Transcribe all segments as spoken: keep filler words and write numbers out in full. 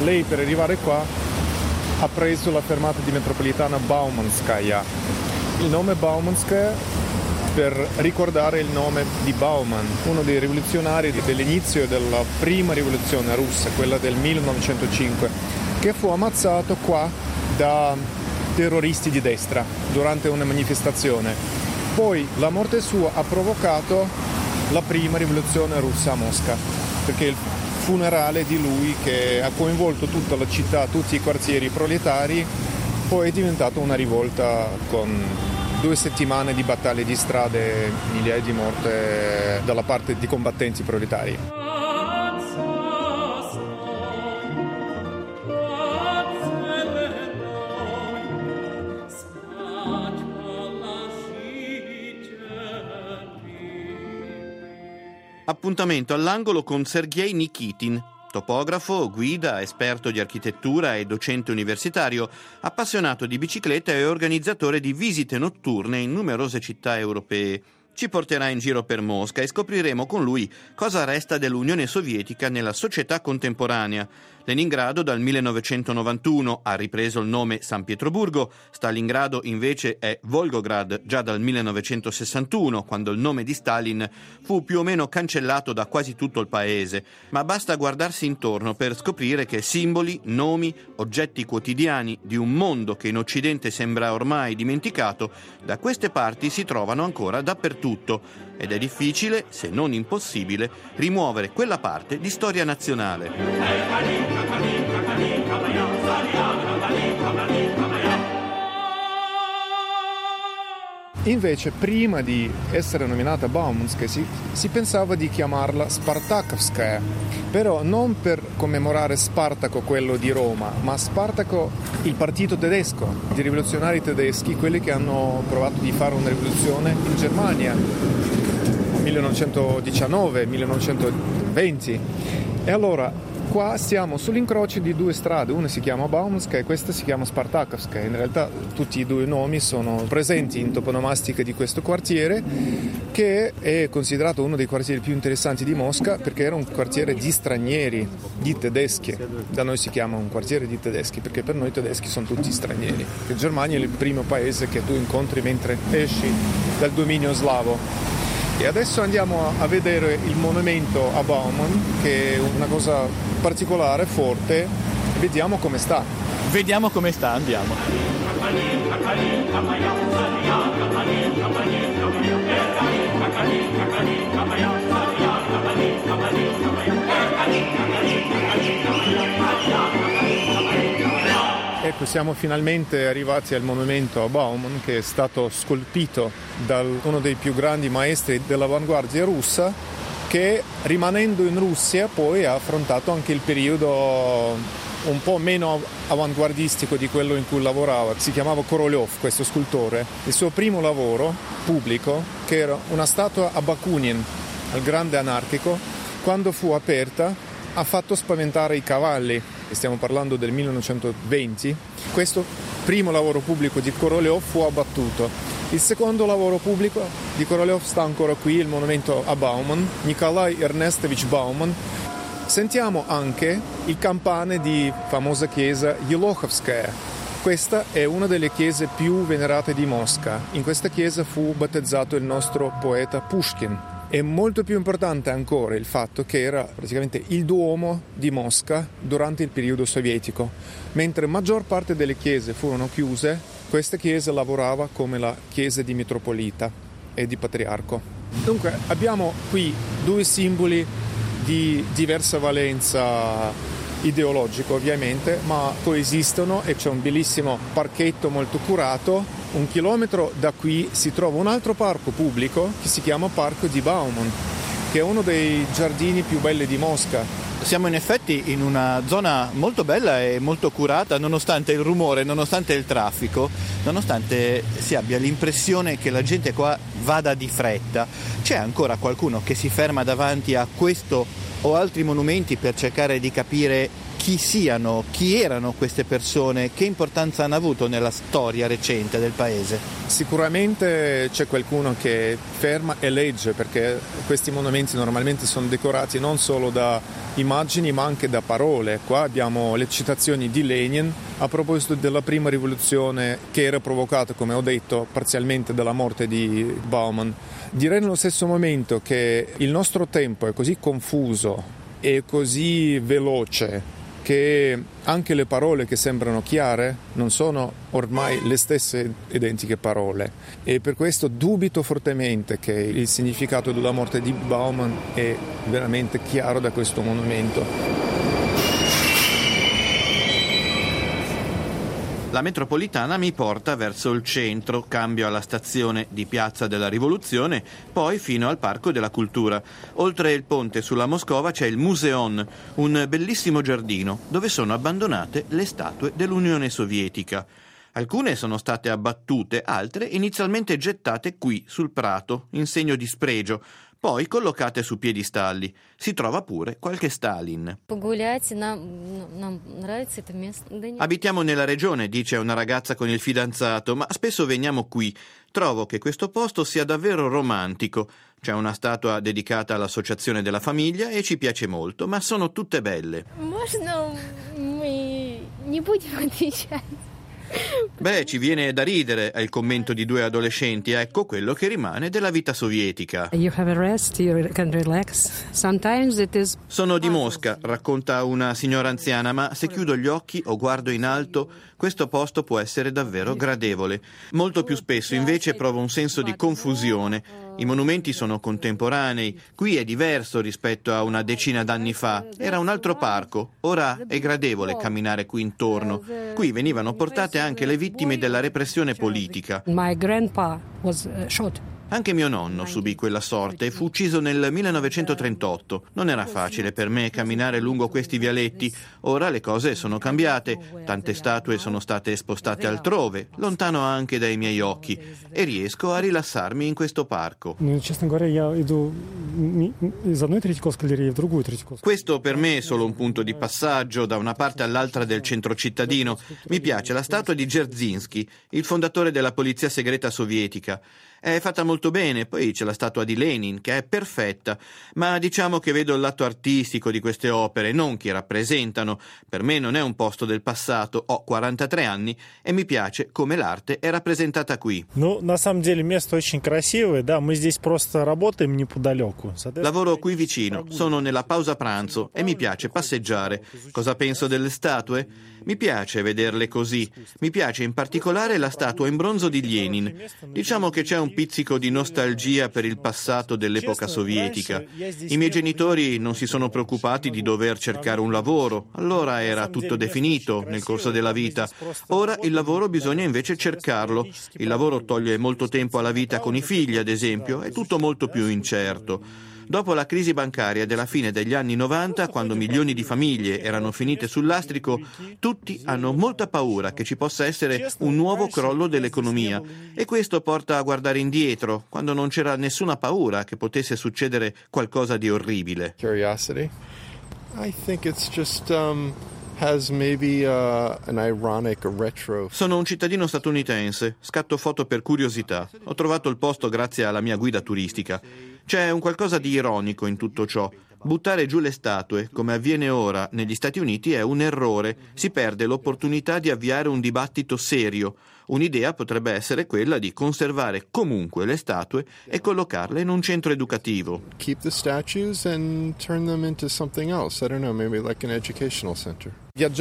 lei per arrivare qua ha preso la fermata di metropolitana Baumanskaya. Il nome Baumanskaya per ricordare il nome di Bauman, uno dei rivoluzionari dell'inizio della prima rivoluzione russa, quella del millenovecentocinque, che fu ammazzato qua da terroristi di destra durante una manifestazione. Poi la morte sua ha provocato la prima rivoluzione russa a Mosca, perché il funerale di lui, che ha coinvolto tutta la città, tutti i quartieri proletari, poi è diventato una rivolta con due settimane di battaglie di strade, migliaia di morte dalla parte di combattenti proletari. Appuntamento all'angolo con Sergej Nikitin, topografo, guida, esperto di architettura e docente universitario, appassionato di bicicletta e organizzatore di visite notturne in numerose città europee. Ci porterà in giro per Mosca e scopriremo con lui cosa resta dell'Unione Sovietica nella società contemporanea. Leningrado dal millenovecentonovantuno ha ripreso il nome San Pietroburgo, Stalingrado invece è Volgograd già dal millenovecentosessantuno, quando il nome di Stalin fu più o meno cancellato da quasi tutto il paese. Ma basta guardarsi intorno per scoprire che simboli, nomi, oggetti quotidiani di un mondo che in Occidente sembra ormai dimenticato, da queste parti si trovano ancora dappertutto. Ed è difficile, se non impossibile, rimuovere quella parte di storia nazionale. Invece, prima di essere nominata Baumanskaya, si, si pensava di chiamarla Spartakovskaya, però non per commemorare Spartaco, quello di Roma, ma Spartaco, il partito tedesco, di rivoluzionari tedeschi, quelli che hanno provato di fare una rivoluzione in Germania millenovecentodiciannove millenovecentoventi. E allora qua siamo sull'incrocio di due strade, una si chiama Baumanskaya e questa si chiama Spartakovskaya. In realtà tutti i due nomi sono presenti in toponomastica di questo quartiere, che è considerato uno dei quartieri più interessanti di Mosca, perché era un quartiere di stranieri, di tedeschi. Da noi si chiama un quartiere di tedeschi perché per noi i tedeschi sono tutti stranieri. La Germania è il primo paese che tu incontri mentre esci dal dominio slavo. E adesso andiamo a vedere il monumento a Bauman, che è una cosa particolare, forte. Vediamo come sta. Vediamo come sta, andiamo. Ecco, siamo finalmente arrivati al monumento a Bauman, che è stato scolpito da uno dei più grandi maestri dell'avanguardia russa, che rimanendo in Russia poi ha affrontato anche il periodo un po' meno avanguardistico di quello in cui lavorava. Si chiamava Korolev, questo scultore. Il suo primo lavoro pubblico, che era una statua a Bakunin, al grande anarchico, quando fu aperta ha fatto spaventare i cavalli. Stiamo parlando del millenovecentoventi. Questo primo lavoro pubblico di Korolev fu abbattuto. Il secondo lavoro pubblico di Korolev sta ancora qui, il monumento a Bauman, Nikolai Ernestovich Bauman. Sentiamo anche il campane di famosa chiesa Yelokhovskaya. Questa è una delle chiese più venerate di Mosca. In questa chiesa fu battezzato il nostro poeta Pushkin. È molto più importante ancora il fatto che era praticamente il duomo di Mosca durante il periodo sovietico. Mentre maggior parte delle chiese furono chiuse, questa chiesa lavorava come la chiesa di metropolita e di patriarco. Dunque abbiamo qui due simboli di diversa valenza ideologica ovviamente, ma coesistono e c'è un bellissimo parchetto molto curato. Un chilometro da qui si trova un altro parco pubblico che si chiama Parco di Bauman, che è uno dei giardini più belli di Mosca. Siamo in effetti in una zona molto bella e molto curata, nonostante il rumore, nonostante il traffico, nonostante si abbia l'impressione che la gente qua vada di fretta. C'è ancora qualcuno che si ferma davanti a questo o altri monumenti per cercare di capire chi siano, chi erano queste persone, che importanza hanno avuto nella storia recente del paese? Sicuramente c'è qualcuno che ferma e legge, perché questi monumenti normalmente sono decorati non solo da immagini ma anche da parole. Qua abbiamo le citazioni di Lenin a proposito della prima rivoluzione, che era provocata, come ho detto, parzialmente dalla morte di Bauman. Direi nello stesso momento che il nostro tempo è così confuso e così veloce che anche le parole che sembrano chiare non sono ormai le stesse identiche parole, e per questo dubito fortemente che il significato della morte di Bauman è veramente chiaro da questo monumento. La metropolitana mi porta verso il centro, cambio alla stazione di Piazza della Rivoluzione, poi fino al Parco della Cultura. Oltre il ponte sulla Moscova c'è il Museon, un bellissimo giardino dove sono abbandonate le statue dell'Unione Sovietica. Alcune sono state abbattute, altre inizialmente gettate qui sul prato, in segno di spregio, poi collocate su piedistalli. Si trova pure qualche Stalin. Abitiamo nella regione, dice una ragazza con il fidanzato, ma spesso veniamo qui. Trovo che questo posto sia davvero romantico. C'è una statua dedicata all'associazione della famiglia e ci piace molto, ma sono tutte belle. Beh, ci viene da ridere, è il commento di due adolescenti, ecco quello che rimane della vita sovietica. You have a rest, you can relax. Sometimes it is... Sono di Mosca, racconta una signora anziana, ma se chiudo gli occhi o guardo in alto, questo posto può essere davvero gradevole. Molto più spesso invece provo un senso di confusione. I monumenti sono contemporanei, qui è diverso rispetto a una decina d'anni fa. Era un altro parco, ora è gradevole camminare qui intorno. Qui venivano portate anche le vittime della repressione politica. My grandpa was shot. Anche mio nonno subì quella sorte e fu ucciso nel millenovecentotrentotto. Non era facile per me camminare lungo questi vialetti. Ora le cose sono cambiate. Tante statue sono state spostate altrove, lontano anche dai miei occhi, e riesco a rilassarmi in questo parco. Questo per me è solo un punto di passaggio da una parte all'altra del centro cittadino. Mi piace la statua di Dzerzhinsky, il fondatore della polizia segreta sovietica. È fatta molto bene, poi c'è la statua di Lenin, che è perfetta, ma diciamo che vedo il lato artistico di queste opere, non chi rappresentano. Per me non è un posto del passato, ho quarantatré anni e mi piace come l'arte è rappresentata qui. Lavoro qui vicino, sono nella pausa pranzo e mi piace passeggiare. Cosa penso delle statue? Mi piace vederle così. Mi piace in particolare la statua in bronzo di Lenin. Diciamo che c'è un pizzico di nostalgia per il passato dell'epoca sovietica. I miei genitori non si sono preoccupati di dover cercare un lavoro, allora era tutto definito nel corso della vita. Ora il lavoro bisogna invece cercarlo. Il lavoro toglie molto tempo alla vita con i figli, ad esempio, è tutto molto più incerto. Dopo la crisi bancaria della fine degli anni novanta, quando milioni di famiglie erano finite sul lastrico, tutti hanno molta paura che ci possa essere un nuovo crollo dell'economia, e questo porta a guardare indietro, quando non c'era nessuna paura che potesse succedere qualcosa di orribile. Curiosity. I think it's just um has maybe uh, an ironic retro. Sono un cittadino statunitense, scatto foto per curiosità. Ho trovato il posto grazie alla mia guida turistica. C'è un qualcosa di ironico in tutto ciò. Buttare giù le statue, come avviene ora negli Stati Uniti, è un errore. Si perde l'opportunità di avviare un dibattito serio. Un'idea potrebbe essere quella di conservare comunque le statue e collocarle in un centro educativo. Keep the statues and turn them into something else. I don't know, maybe like an educational center.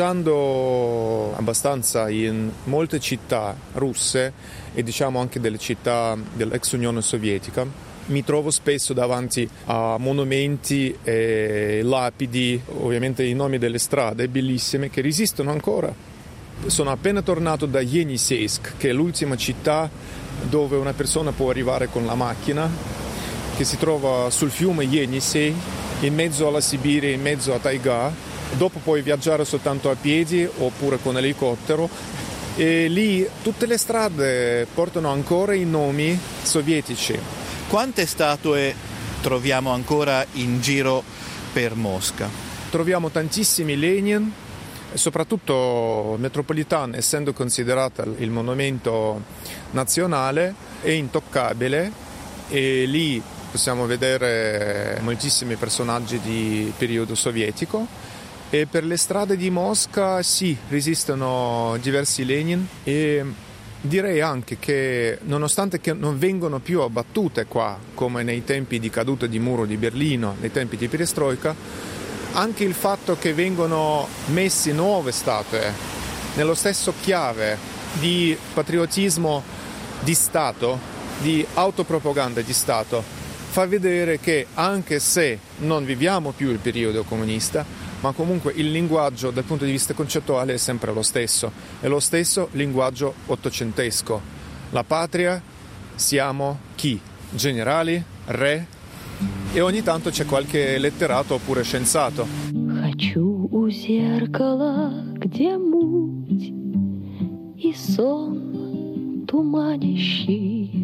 Viaggiando abbastanza in molte città russe e diciamo anche delle città dell'ex Unione Sovietica, mi trovo spesso davanti a monumenti e lapidi, ovviamente i nomi delle strade bellissime che resistono ancora. Sono appena tornato da Yeniseisk, che è l'ultima città dove una persona può arrivare con la macchina, che si trova sul fiume Yenisei, in mezzo alla Siberia, in mezzo a Taiga. Dopo puoi viaggiare soltanto a piedi oppure con elicottero, e lì tutte le strade portano ancora i nomi sovietici. Quante statue troviamo ancora in giro per Mosca? Troviamo tantissimi Lenin, E soprattutto Metropolitan, essendo considerata il monumento nazionale, è intoccabile e lì possiamo vedere moltissimi personaggi di periodo sovietico. E per le strade di Mosca sì, esistono diversi Lenin e direi anche che nonostante che non vengono più abbattute qua come nei tempi di caduta di muro di Berlino, nei tempi di perestroika, anche il fatto che vengono messi nuove statue nello stesso chiave di patriottismo di Stato, di autopropaganda di Stato, fa vedere che anche se non viviamo più il periodo comunista, ma comunque il linguaggio dal punto di vista concettuale è sempre lo stesso, è lo stesso linguaggio ottocentesco. La patria siamo chi? Generali? Re? E ogni tanto c'è qualche letterato oppure scienziato. Хочу у зеркала, где муть и сон туманящий.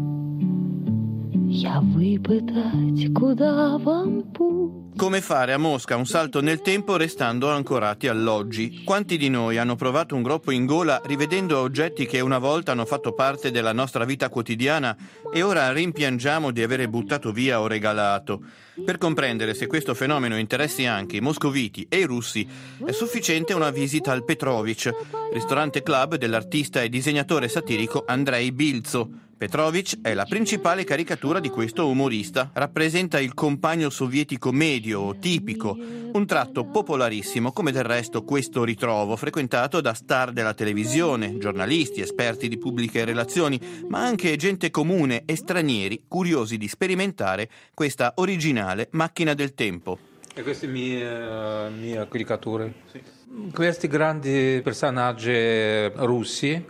Я выпытать, куда вам путь. Come fare a Mosca un salto nel tempo restando ancorati all'oggi? Quanti di noi hanno provato un groppo in gola rivedendo oggetti che una volta hanno fatto parte della nostra vita quotidiana e ora rimpiangiamo di avere buttato via o regalato? Per comprendere se questo fenomeno interessi anche i moscoviti e i russi è sufficiente una visita al Petrovich, ristorante club dell'artista e disegnatore satirico Andrei Bilzo. Petrovich è la principale caricatura di questo umorista. Rappresenta il compagno sovietico medio o tipico, un tratto popolarissimo come del resto questo ritrovo, frequentato da star della televisione, giornalisti, esperti di pubbliche relazioni, ma anche gente comune e stranieri curiosi di sperimentare questa originale macchina del tempo. E queste mie, mie caricature. Sì. Questi grandi personaggi russi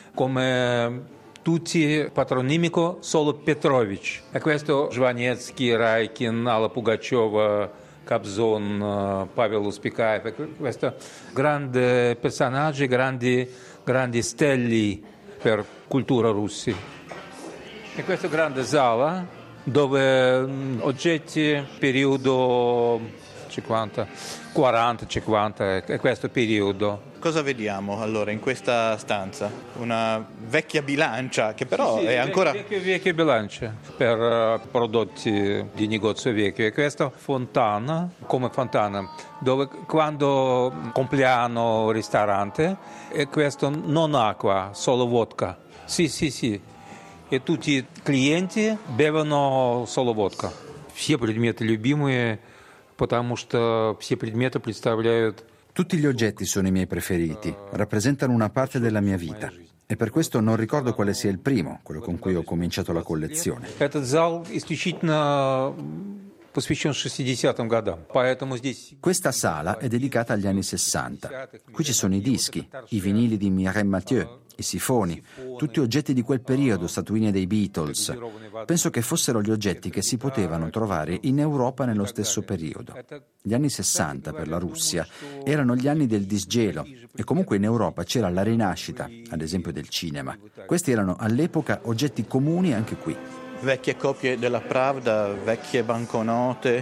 come tutti patronimico solo Petrovich. E questo Žvanetsky, Raikin, Alla Pugacheva, Kobzon, Pavel Uspikaev, questi grandi personaggi, grandi, grandi stelle per cultura russa. E questa grande sala dove oggetti periodo cinquanta, quaranta, cinquanta, è questo periodo. Cosa vediamo allora in questa stanza? Una vecchia bilancia che però sì, sì, è ancora... Vecchia, vecchia bilancia per uh, prodotti di negozio vecchio. E questa fontana, come fontana, dove quando compleanno ristorante, e questo non acqua, solo vodka. Sì, sì, sì. E tutti i clienti bevono solo vodka. Все предметы любимые, потому что все предметы представляют. Tutti gli oggetti sono i miei preferiti, rappresentano una parte della mia vita e per questo non ricordo quale sia il primo, quello con cui ho cominciato la collezione. Этот зал исключительно посвящен шестидесятым годам. Поэтому здесь. Questa sala è dedicata agli anni sessanta. Qui ci sono i dischi, i vinili di Mireille Mathieu, i sifoni, tutti oggetti di quel periodo, statuine dei Beatles. Penso che fossero gli oggetti che si potevano trovare in Europa nello stesso periodo. Gli anni sessanta per la Russia erano gli anni del disgelo e comunque in Europa c'era la rinascita, ad esempio del cinema. Questi erano all'epoca oggetti comuni anche qui. Vecchie copie della Pravda, vecchie banconote,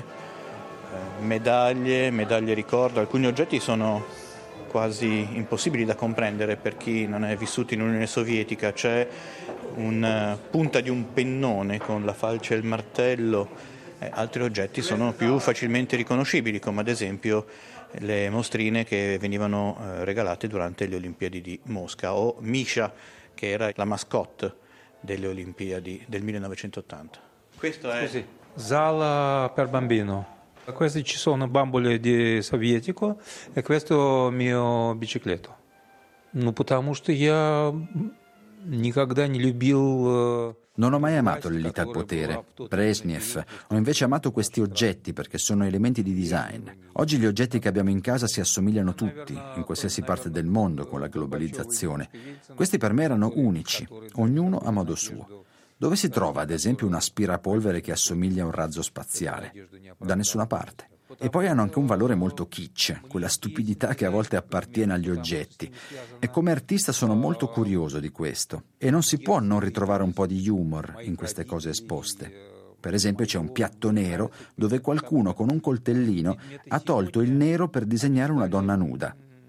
medaglie, medaglie ricordo. Alcuni oggetti sono quasi impossibili da comprendere per chi non è vissuto in Unione Sovietica. C'è una punta di un pennone con la falce e il martello. Eh, altri oggetti sono più facilmente riconoscibili, come ad esempio le mostrine che venivano eh, regalate durante le Olimpiadi di Mosca, o Misha, che era la mascotte delle Olimpiadi del millenovecentottanta. Questo è Scusi, Zala per bambino. Questi ci sono bambole di sovietico e questo mio bicicletto. Ну, потому что я никогда не любил. Non ho mai amato l'elite al potere, Brezhnev. Ho invece amato questi oggetti perché sono elementi di design. Oggi gli oggetti che abbiamo in casa si assomigliano tutti, in qualsiasi parte del mondo con la globalizzazione. Questi per me erano unici, ognuno a modo suo. Dove si trova, ad esempio, un aspirapolvere che assomiglia a un razzo spaziale? Da nessuna parte. E poi hanno anche un valore molto kitsch, quella stupidità che a volte appartiene agli oggetti. E come artista sono molto curioso di questo. E non si può non ritrovare un po' di humor in queste cose esposte. Per esempio c'è un piatto nero dove qualcuno con un coltellino ha tolto il nero per disegnare una donna nuda.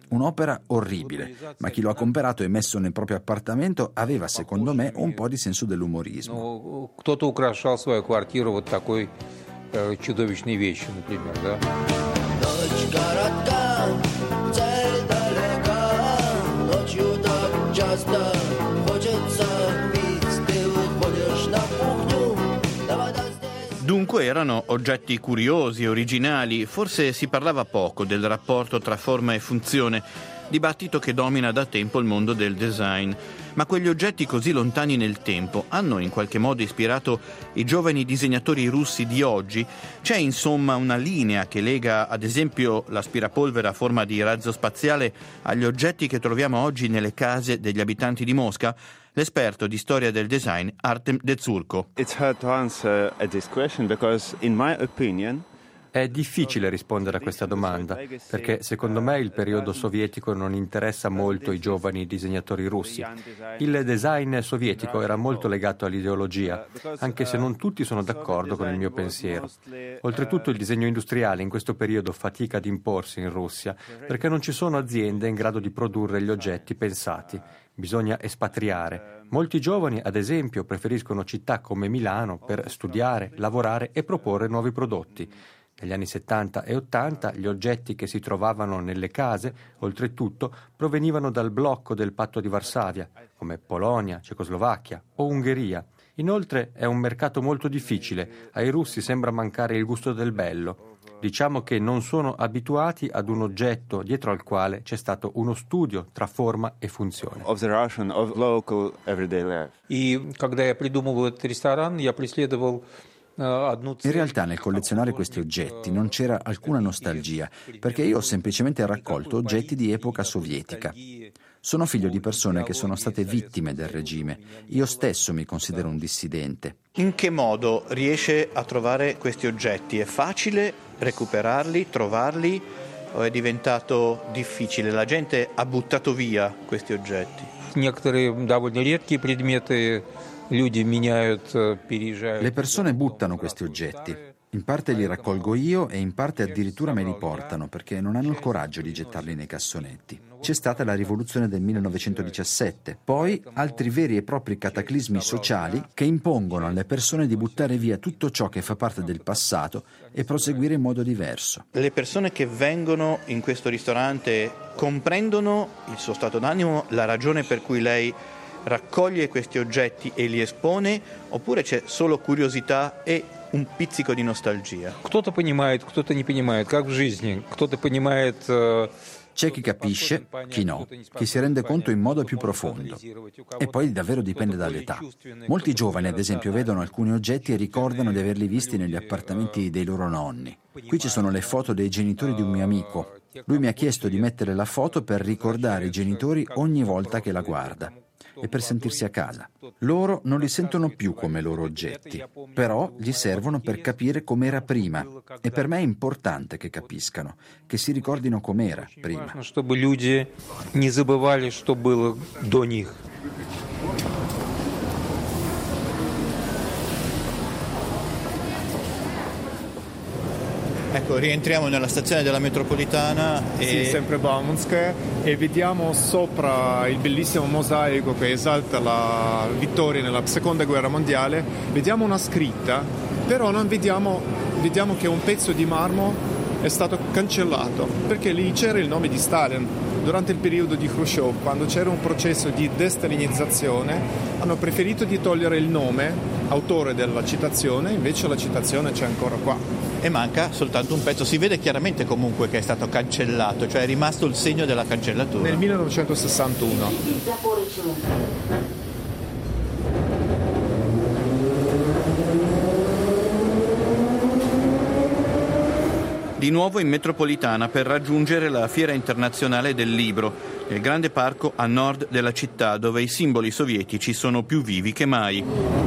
Un'opera orribile, ma chi lo ha comprato e messo nel proprio appartamento aveva, secondo me, un po' di senso dell'umorismo. Кто-то украшал свою квартиру вот такой э, чудовищной вещью, например, да? Ночь коротка, цель далека, ночью так часто хочется пить, ты выходишь на кухню, да вода здесь. Dunque erano oggetti curiosi, originali, forse si parlava poco del rapporto tra forma e funzione, dibattito che domina da tempo il mondo del design. Ma quegli oggetti così lontani nel tempo hanno in qualche modo ispirato i giovani disegnatori russi di oggi? C'è insomma una linea che lega ad esempio l'aspirapolvere a forma di razzo spaziale agli oggetti che troviamo oggi nelle case degli abitanti di Mosca? L'esperto di storia del design Artem Dezurko. It's hard to answer at this question because in my opinion È difficile rispondere a questa domanda, perché secondo me il periodo sovietico non interessa molto i giovani disegnatori russi. Il design sovietico era molto legato all'ideologia, anche se non tutti sono d'accordo con il mio pensiero. Oltretutto il disegno industriale in questo periodo fatica ad imporsi in Russia, perché non ci sono aziende in grado di produrre gli oggetti pensati. Bisogna espatriare. Molti giovani, ad esempio, preferiscono città come Milano per studiare, lavorare e proporre nuovi prodotti. Negli anni settanta e ottanta gli oggetti che si trovavano nelle case, oltretutto, provenivano dal blocco del Patto di Varsavia, come Polonia, Cecoslovacchia o Ungheria. Inoltre è un mercato molto difficile, ai russi sembra mancare il gusto del bello. Diciamo che non sono abituati ad un oggetto dietro al quale c'è stato uno studio tra forma e funzione. of the Russian, of local everyday life. И когда я придумывал этот ресторан, я преследовал In realtà nel collezionare questi oggetti non c'era alcuna nostalgia, perché io ho semplicemente raccolto oggetti di epoca sovietica. Sono figlio di persone che sono state vittime del regime. Io stesso mi considero un dissidente. In che modo riesce a trovare questi oggetti? È facile recuperarli, trovarli o è diventato difficile? La gente ha buttato via questi oggetti. Некоторые довольно редкие предметы люди меняют, переезжают. Le persone buttano questi oggetti. In parte li raccolgo io e in parte addirittura me li portano perché non hanno il coraggio di gettarli nei cassonetti. C'è stata la rivoluzione del millenovecentodiciassette, poi altri veri e propri cataclismi sociali che impongono alle persone di buttare via tutto ciò che fa parte del passato e proseguire in modo diverso. Le persone che vengono in questo ristorante comprendono il suo stato d'animo, la ragione per cui lei raccoglie questi oggetti e li espone, oppure c'è solo curiosità e un pizzico di nostalgia? Кто-то понимает, кто-то не понимает, как в жизни. Кто-то понимает. C'è chi capisce, chi no, chi si rende conto in modo più profondo. E poi davvero dipende dall'età. Molti giovani, ad esempio, vedono alcuni oggetti e ricordano di averli visti negli appartamenti dei loro nonni. Qui ci sono le foto dei genitori di un mio amico. Lui mi ha chiesto di mettere la foto per ricordare i genitori ogni volta che la guarda e per sentirsi a casa. Loro non li sentono più come loro oggetti, però gli servono per capire com'era prima e per me è importante che capiscano, che si ricordino com'era prima. Чтобы люди не забывали, что было до них. Ecco, rientriamo nella stazione della metropolitana e... Sì, sempre Baumanskaya, e vediamo sopra il bellissimo mosaico che esalta la vittoria nella seconda guerra mondiale, vediamo una scritta, però non vediamo, vediamo che un pezzo di marmo è stato cancellato, perché lì c'era il nome di Stalin. Durante il periodo di Khrushchev, quando c'era un processo di destalinizzazione, hanno preferito di togliere il nome, autore della citazione, invece la citazione c'è ancora qua. E manca soltanto un pezzo, si vede chiaramente comunque che è stato cancellato, cioè è rimasto il segno della cancellatura. Nel millenovecentosessantuno. Di nuovo in metropolitana per raggiungere la Fiera Internazionale del Libro, nel grande parco a nord della città dove i simboli sovietici sono più vivi che mai.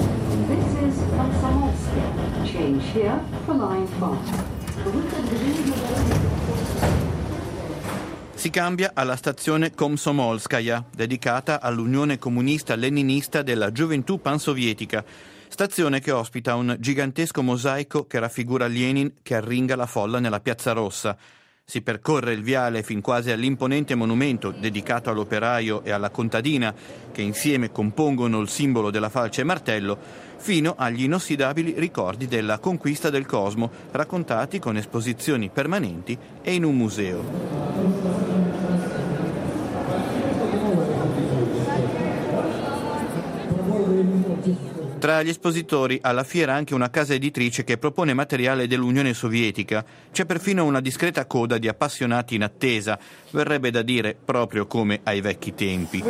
Si cambia alla stazione Komsomolskaya, dedicata all'Unione Comunista Leninista della Gioventù Pansovietica, stazione che ospita un gigantesco mosaico che raffigura Lenin che arringa la folla nella Piazza Rossa. Si percorre il viale fin quasi all'imponente monumento dedicato all'operaio e alla contadina, che insieme compongono il simbolo della falce e martello, fino agli inossidabili ricordi della conquista del cosmo, raccontati con esposizioni permanenti e in un museo. Tra gli espositori alla fiera anche una casa editrice che propone materiale dell'Unione Sovietica. C'è perfino una discreta coda di appassionati in attesa, verrebbe da dire proprio come ai vecchi tempi.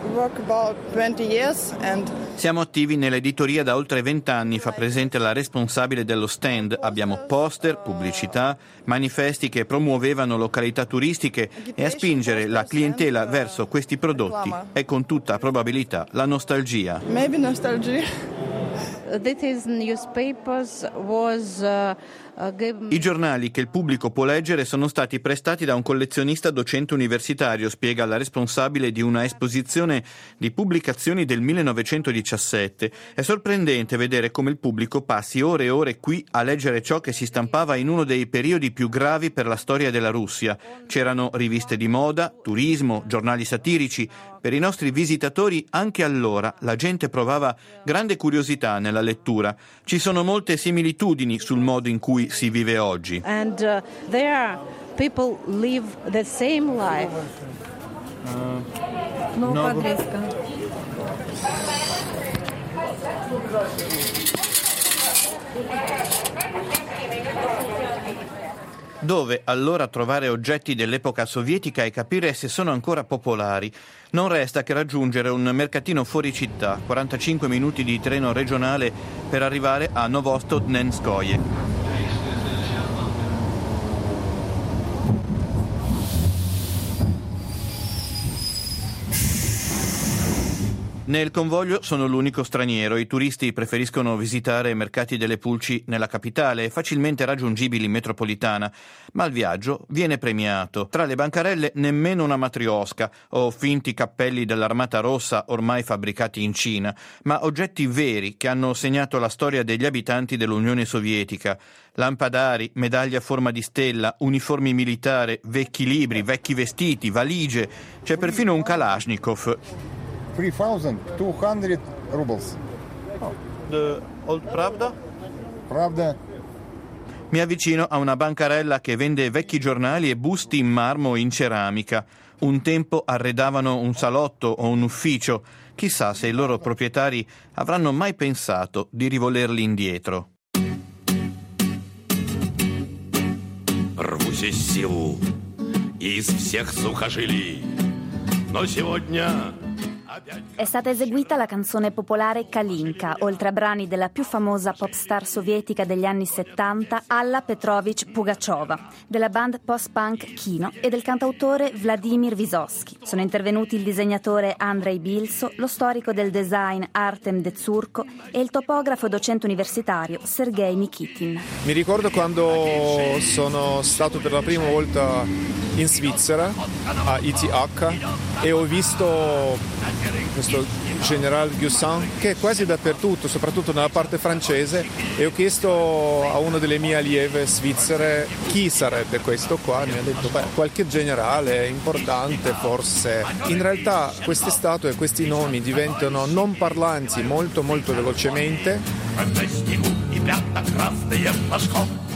Siamo attivi nell'editoria da oltre vent'anni, fa presente la responsabile dello stand. Abbiamo poster, pubblicità, manifesti che promuovevano località turistiche e a spingere la clientela verso questi prodotti è con tutta probabilità la nostalgia. Maybe nostalgia. These newspapers was uh, I giornali che il pubblico può leggere sono stati prestati da un collezionista docente universitario, spiega la responsabile di una esposizione di pubblicazioni del millenovecentodiciassette. È sorprendente vedere come il pubblico passi ore e ore qui a leggere ciò che si stampava in uno dei periodi più gravi per la storia della Russia. C'erano riviste di moda, turismo, giornali satirici. Per i nostri visitatori anche allora la gente provava grande curiosità nella lettura. Ci sono molte similitudini sul modo in cui si vive oggi. And uh, there people live the same life. Uh, no, no. Dove allora trovare oggetti dell'epoca sovietica e capire se sono ancora popolari? Non resta che raggiungere un mercatino fuori città, quarantacinque minuti di treno regionale per arrivare a Novostodnenskoye. Nel convoglio sono l'unico straniero. I turisti preferiscono visitare i mercati delle pulci nella capitale, facilmente raggiungibili in metropolitana, ma il viaggio viene premiato. Tra le bancarelle nemmeno una matriosca o finti cappelli dell'Armata Rossa ormai fabbricati in Cina, ma oggetti veri che hanno segnato la storia degli abitanti dell'Unione Sovietica. Lampadari, medaglie a forma di stella, uniformi militari, vecchi libri, vecchi vestiti, valigie. C'è perfino un Kalashnikov. three thousand two hundred rubles. Oh, the old Pravda? Pravda. Mi avvicino a una bancarella che vende vecchi giornali e busti in marmo o in ceramica. Un tempo arredavano un salotto o un ufficio. Chissà se i loro proprietari avranno mai pensato di rivolerli indietro. Рвусь из силу из всех сухожилий, но сегодня È stata eseguita la canzone popolare Kalinka, oltre a brani della più famosa pop star sovietica degli anni settanta, Alla Petrovich Pugacheva, della band post-punk Kino e del cantautore Vladimir Vysotsky. Sono intervenuti il disegnatore Andrei Bilso, lo storico del design Artem Detsurko e il topografo e docente universitario Sergei Nikitin. Mi ricordo quando sono stato per la prima volta in Svizzera, a I T H, e ho visto questo General Guessin che è quasi dappertutto, soprattutto nella parte francese, e ho chiesto a una delle mie allieve svizzere chi sarebbe questo qua. Mi ha detto beh, qualche generale importante forse. In realtà queste statue, questi nomi diventano non parlanti molto molto velocemente.